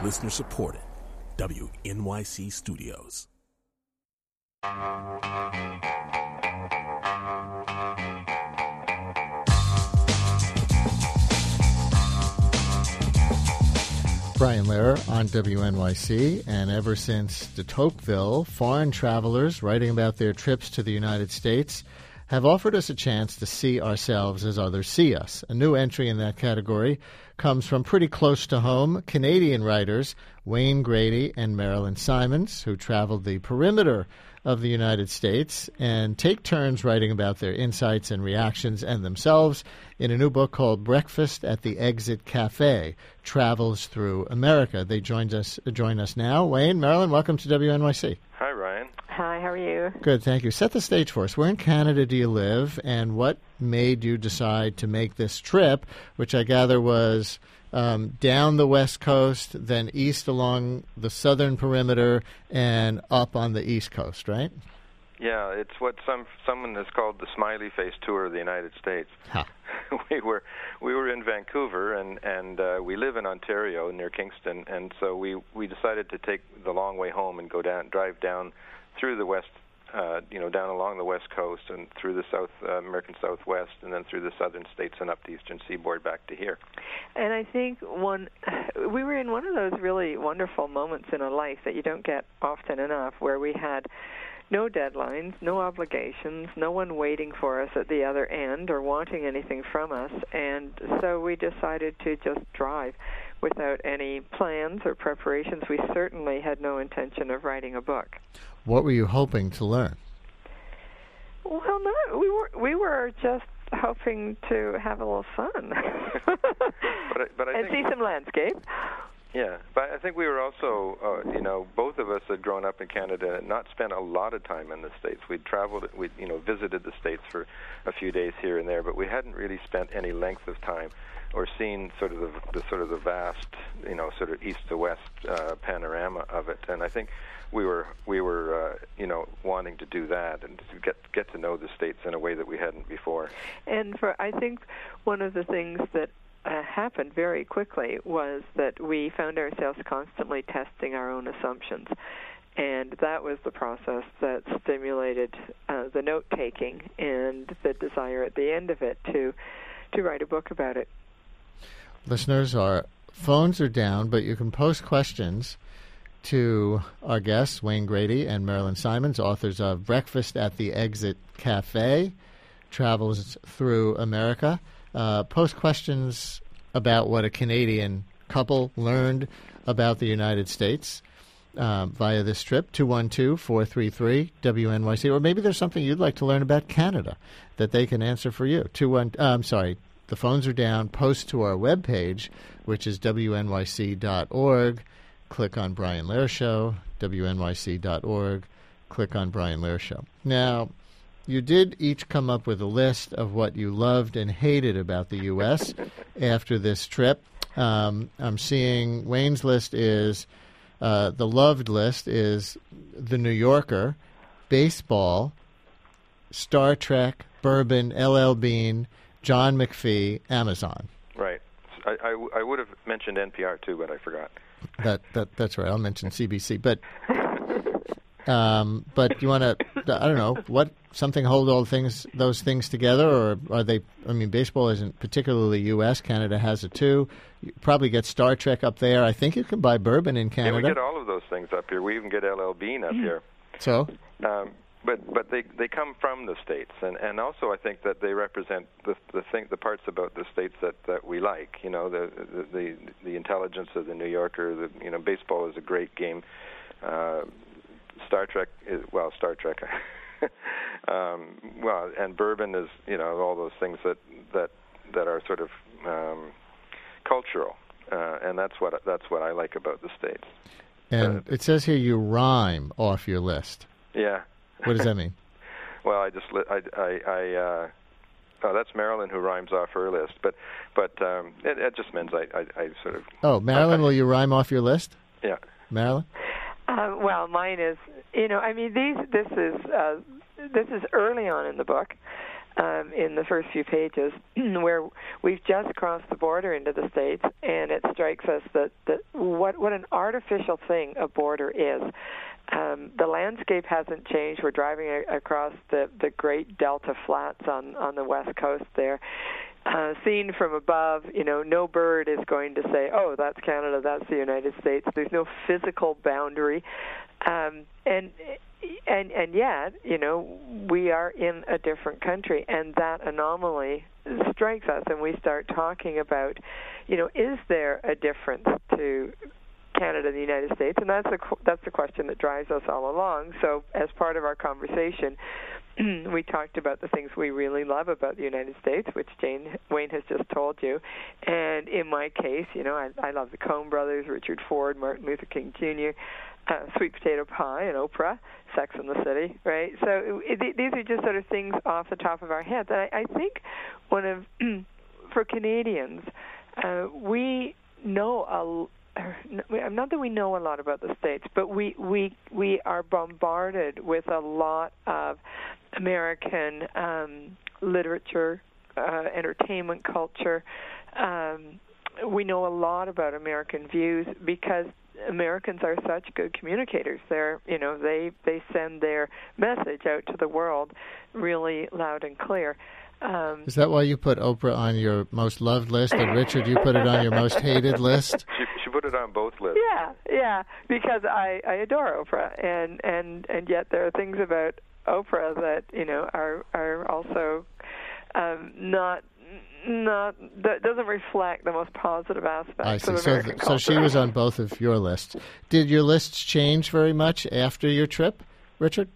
Listener supported. WNYC Studios. Brian Lehrer on WNYC, and ever since de Tocqueville, foreign travelers writing about their trips to the United States have offered us a chance to see ourselves as others see us. A new entry in that category comes from pretty close to home, Canadian writers Wayne Grady and Marilyn Simons, who traveled the perimeter of the United States and take turns writing about their insights and reactions and themselves in a new book called Breakfast at the Exit Cafe, Travels Through America. They join us now. Wayne, Marilyn, welcome to WNYC. Hi, Ryan. Hi, how are you? Good, thank you. Set the stage for us. Where in Canada do you live, and what made you decide to make this trip, which I gather was down the West Coast, then east along the southern perimeter, and up on the East Coast, right? Yeah, it's what someone has called the smiley face tour of the United States. Huh. We were in Vancouver, and we live in Ontario near Kingston, and so we decided to take the long way home and drive down through the west, down along the West Coast and through the South American Southwest, and then through the southern states and up the eastern seaboard back to here. And I think we were in one of those really wonderful moments in a life that you don't get often enough, where we had no deadlines, no obligations, no one waiting for us at the other end or wanting anything from us, and so we decided to just drive without any plans or preparations. We certainly had no intention of writing a book. What were you hoping to learn? Well, no, we were just hoping to have a little fun but I and think, see some landscape. Yeah, but I think we were also, both of us had grown up in Canada and not spent a lot of time in the States. We'd traveled, visited the States for a few days here and there, but we hadn't really spent any length of time or seen sort of the vast, sort of east to west panorama of it. And I think we were wanting to do that and to get to know the States in a way that we hadn't before. And I think one of the things that happened very quickly was that we found ourselves constantly testing our own assumptions, and that was the process that stimulated the note-taking and the desire at the end of it to write a book about it. Listeners, our phones are down, but you can post questions to our guests, Wayne Grady and Marilyn Simons, authors of Breakfast at the Exit Cafe, Travels Through America. Post questions about what a Canadian couple learned about the United States via this trip, 212-433-WNYC. Or maybe there's something you'd like to learn about Canada that they can answer for you. The phones are down. Post to our webpage, which is WNYC.org. Click on Brian Lehrer Show, WNYC.org. Click on Brian Lehrer Show. Now, you did each come up with a list of what you loved and hated about the U.S. after this trip. I'm seeing Wayne's list is, the loved list is The New Yorker, baseball, Star Trek, bourbon, LL Bean, John McPhee, Amazon. Right. I would have mentioned NPR too, but I forgot. That's right. I'll mention CBC, but you want to, I don't know, something hold all those things together, or are they, baseball isn't particularly U.S. Canada has it too. You probably get Star Trek up there. I think you can buy bourbon in Canada. Yeah, we get all of those things up here. We even get LL Bean up here. So? But they come from the States, and also I think that they represent the parts about the States that we like. The intelligence of the New Yorker. Baseball is a great game. Star Trek is Star Trek. And bourbon is all those things that are sort of cultural, and that's what I like about the States. And it says here you rhyme off your list. Yeah. What does that mean? Well, that's Marilyn who rhymes off her list, but it just means I sort of. Oh, Marilyn, will you rhyme off your list? Yeah. Marilyn? Well, mine is, this is early on in the book, in the first few pages, where we've just crossed the border into the States, and it strikes us that what an artificial thing a border is. The landscape hasn't changed. We're driving across the Great Delta Flats on the west coast there. Seen from above, no bird is going to say, "Oh, that's Canada, that's the United States." There's no physical boundary, and yet, we are in a different country, and that anomaly strikes us, and we start talking about, is there a difference to Canada and the United States? And that's the question that drives us all along. So as part of our conversation, we talked about the things we really love about the United States, which Wayne has just told you. And in my case, I love the Coen Brothers, Richard Ford, Martin Luther King Jr., Sweet Potato Pie and Oprah, Sex and the City, right? So these are just sort of things off the top of our heads. And I think for Canadians, we know not that we know a lot about the States, but we are bombarded with a lot of American literature, entertainment culture. We know a lot about American views because Americans are such good communicators. They send their message out to the world really loud and clear. Is that why you put Oprah on your most loved list, and Richard, you put it on your most hated list? She put it on both lists. Yeah, because I adore Oprah, and yet there are things about Oprah that are also not that doesn't reflect the most positive aspects of American culture. So she was on both of your lists. Did your lists change very much after your trip, Richard?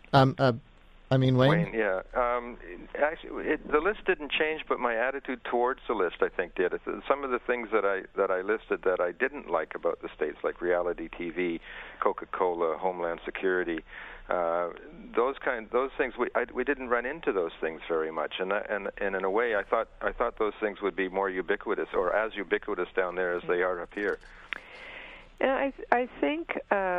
Wayne? Wayne, yeah. Actually, the list didn't change, but my attitude towards the list, I think, did. Some of the things that I listed that I didn't like about the States, like reality TV, Coca-Cola, Homeland Security, those things, we didn't run into those things very much, and in a way, I thought those things would be more ubiquitous, or as ubiquitous down there as they are up here. Yeah, I think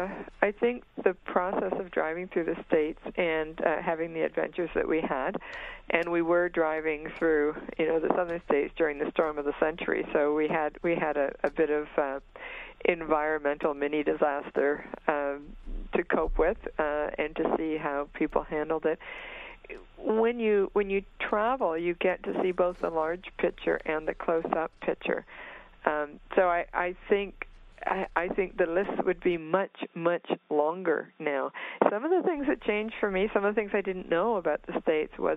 the process of driving through the States and having the adventures that we had, and we were driving through the southern states during the storm of the century, so we had a bit of environmental mini disaster to cope with and to see how people handled it. When you travel, you get to see both the large picture and the close-up picture. So I think the list would be much, much longer now. Some of the things that changed for me, some of the things I didn't know about the States was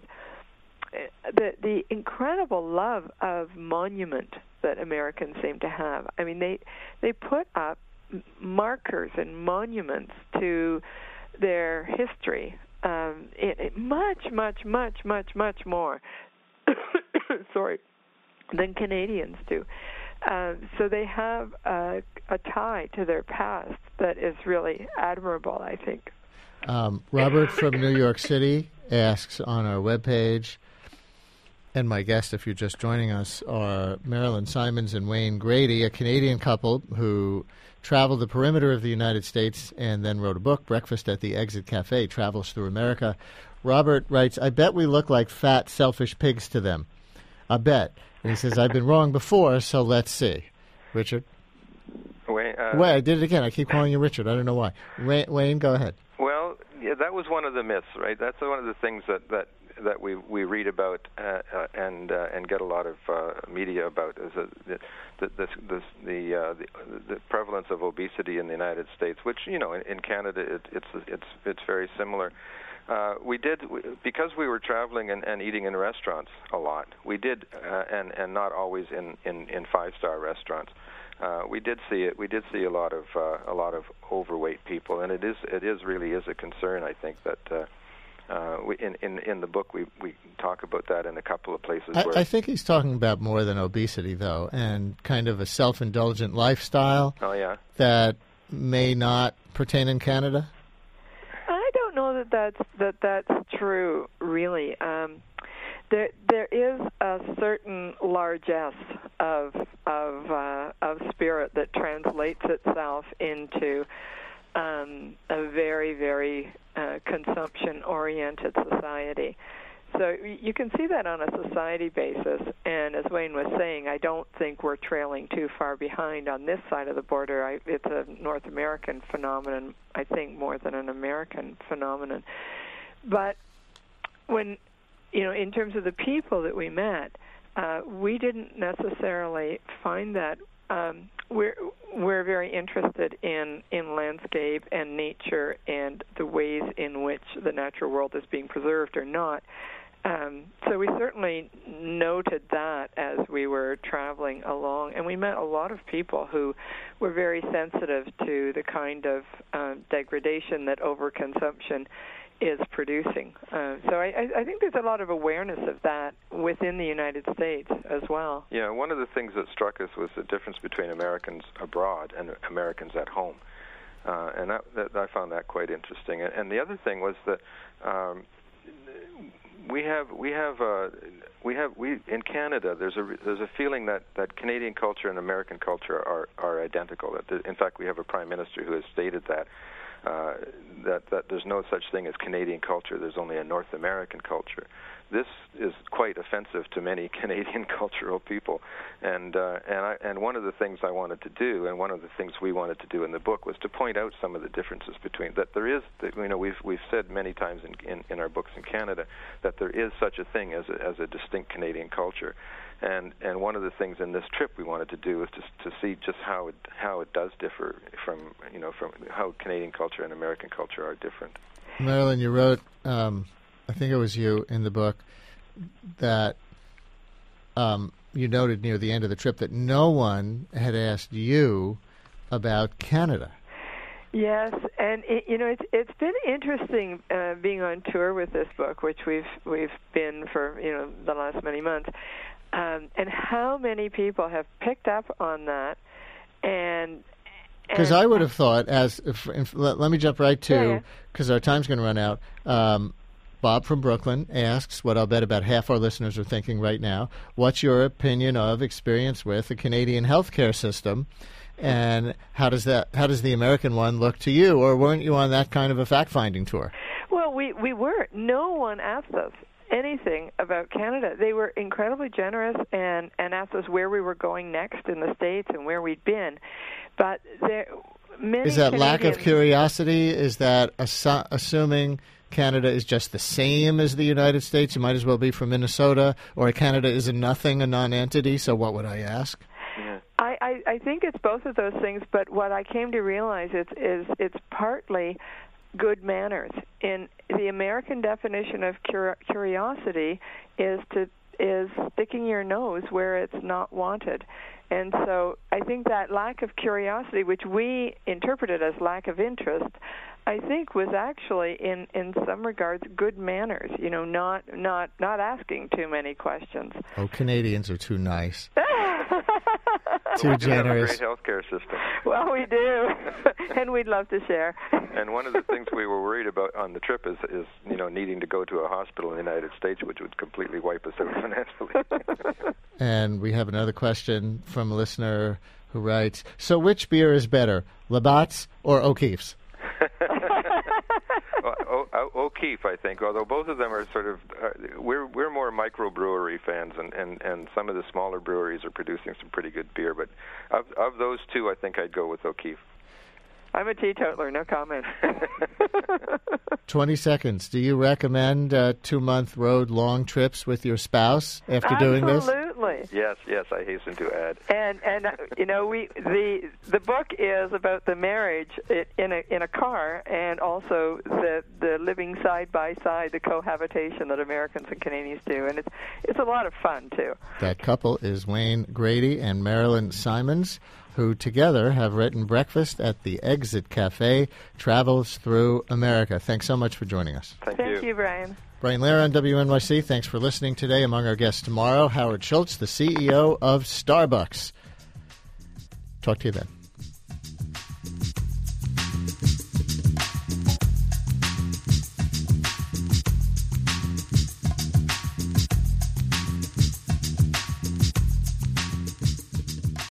the incredible love of monument that Americans seem to have. I mean, they put up markers and monuments to their history, much, much, much, much, much more, than Canadians do. So they have a tie to their past that is really admirable, I think. Robert from New York City asks on our webpage, and my guests, if you're just joining us, are Marilyn Simons and Wayne Grady, a Canadian couple who traveled the perimeter of the United States and then wrote a book, Breakfast at the Exit Cafe, Travels Through America. Robert writes, I bet we look like fat, selfish pigs to them. I bet. And he says, I've been wrong before, so let's see. Richard? Wait, I did it again. I keep calling you Richard. I don't know why. Wayne, go ahead. Well, yeah, that was one of the myths, right? That's one of the things that we read about and get a lot of media about is the prevalence of obesity in the United States, which in Canada it's very similar. Because we were traveling and eating in restaurants a lot. We did, and not always in 5-star restaurants. We did see it. We did see a lot of overweight people, and it really is a concern. I think that in the book we talk about that in a couple of places. I think he's talking about more than obesity, though, and kind of a self-indulgent lifestyle. Oh yeah. That may not pertain in Canada. I don't know that's true, really. There is a certain largesse of spirit that translates itself into a very, very consumption-oriented society. So you can see that on a society basis. And as Wayne was saying, I don't think we're trailing too far behind on this side of the border. It's a North American phenomenon, I think, more than an American phenomenon. But when, in terms of the people that we met, we didn't necessarily find that. We're very interested in landscape and nature and the ways in which the natural world is being preserved or not. So we certainly noted that as we were traveling along, and we met a lot of people who were very sensitive to the kind of degradation that overconsumption is producing. So I think there's a lot of awareness of that within the United States as well. Yeah, one of the things that struck us was the difference between Americans abroad and Americans at home. And I found that quite interesting. And the other thing was that we in Canada there's a feeling that Canadian culture and American culture are identical. In fact, we have a prime minister who has stated that there's no such thing as Canadian culture. There's only a North American culture. This is quite offensive to many Canadian cultural people, and one of the things I wanted to do, and one of the things we wanted to do in the book, was to point out some of the differences between that. There is, we've said many times in our books in Canada that there is such a thing as a distinct Canadian culture, and one of the things in this trip we wanted to do was to see just how it does differ from how Canadian culture and American culture are different. Marilyn, you wrote, I think it was you in the book, that you noted near the end of the trip that no one had asked you about Canada. Yes, and it's been interesting being on tour with this book, which we've been for the last many months, and how many people have picked up on that. And because I would have thought, let me jump right to, because our time's going to run out. Bob from Brooklyn asks what I'll bet about half our listeners are thinking right now. What's your opinion of, experience with the Canadian healthcare system, and how does the American one look to you, or weren't you on that kind of a fact-finding tour? Well, we were. No one asked us anything about Canada. They were incredibly generous and asked us where we were going next in the States and where we'd been. But many Is that Canadians, lack of curiosity? Is that assuming Canada is just the same as the United States? You might as well be from Minnesota. Or Canada is a nothing, a non-entity, so what would I ask? Yeah. I think it's both of those things, but what I came to realize is it's partly good manners. In the American definition of curiosity is sticking your nose where it's not wanted. And so I think that lack of curiosity, which we interpreted as lack of interest, I think was actually in some regards good manners, not asking too many questions. Oh, Canadians are too nice. Too generous. We have a great healthcare system. Well, we do, and we'd love to share. And one of the things we were worried about on the trip is needing to go to a hospital in the United States, which would completely wipe us out financially. And we have another question from a listener who writes, so which beer is better, Labatt's or O'Keefe's? O'Keefe, I think, although both of them are sort of, we're more microbrewery fans, and some of the smaller breweries are producing some pretty good beer. But of those two, I think I'd go with O'Keefe. I'm a teetotaler, no comment. 20 seconds. Do you recommend 2-month road long trips with your spouse after doing this? Absolutely. Yes, I hasten to add. And the book is about the marriage in a car, and also the living side by side, the cohabitation that Americans and Canadians do, and it's a lot of fun too. That couple is Wayne Grady and Marilyn Simons, who together have written Breakfast at the Exit Cafe, Travels Through America. Thanks so much for joining us. Thank you, Brian. Brian Lehrer on WNYC. Thanks for listening today. Among our guests tomorrow, Howard Schultz, the CEO of Starbucks. Talk to you then.